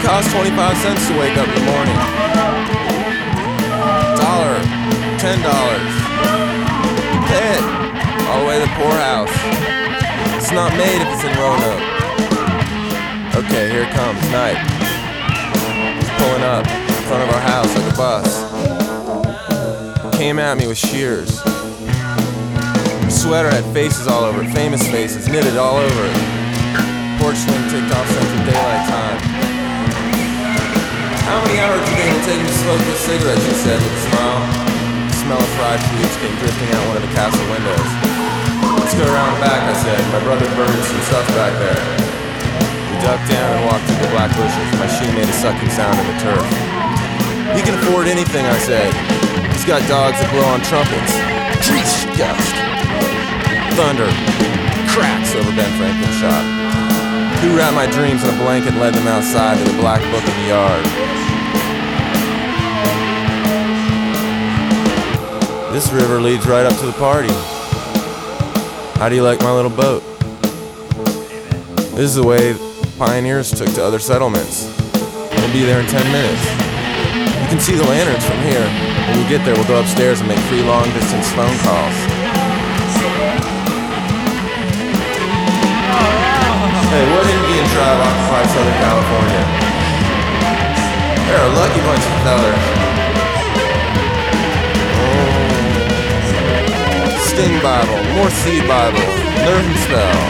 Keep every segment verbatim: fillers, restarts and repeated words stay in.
costs twenty-five cents to wake up in the morning. Dollar, ten dollars. Pay it. All the way to the poorhouse. It's not made if it's in Roanoke. Okay, here it comes, night. It's pulling up in front of our house like a bus. Came at me with shears. The sweater had faces all over it, famous faces, knitted all over it. Porch swing ticked off Central Daylight Time. How many hours do you think it'll take me to smoke this cigarette, she said with a smile. The smell of fried foods came drifting out one of the castle windows. Let's go around back, I said. My brother burned some stuff back there. We ducked down and walked through the black bushes. My shoe made a sucking sound in the turf. He can afford anything, I said. He's got dogs that blow on trumpets. Trees, she gasped. Thunder. Cracks over Ben Franklin's shop. Who wrapped my dreams in a blanket and led them outside to the black book in the yard. This river leads right up to the party. How do you like my little boat? This is the way pioneers took to other settlements. We'll be there in ten minutes. You can see the lanterns from here. When we get there, we'll go upstairs and make three long-distance phone calls. Hey, what Indian tribe occupied Southern California? They're a lucky bunch of fellers. Oh. Sting Bible, more Seed Bible, Nerve Spell.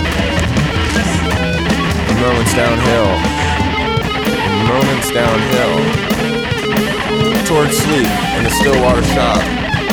Moments downhill. Moments downhill. Towards sleep in the Stillwater shop.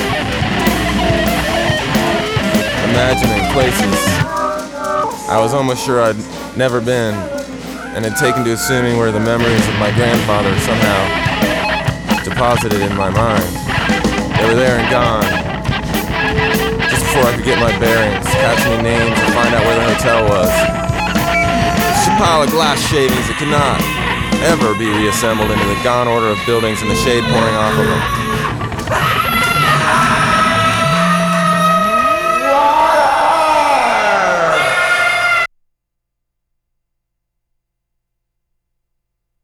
Imagining places I was almost sure I'd never been, and had taken to assuming where the memories of my grandfather somehow deposited in my mind. They were there and gone, just before I could get my bearings, catch any names, and find out where the hotel was. Just a pile of glass shavings that could not ever be reassembled into the gone order of buildings and the shade pouring off of them.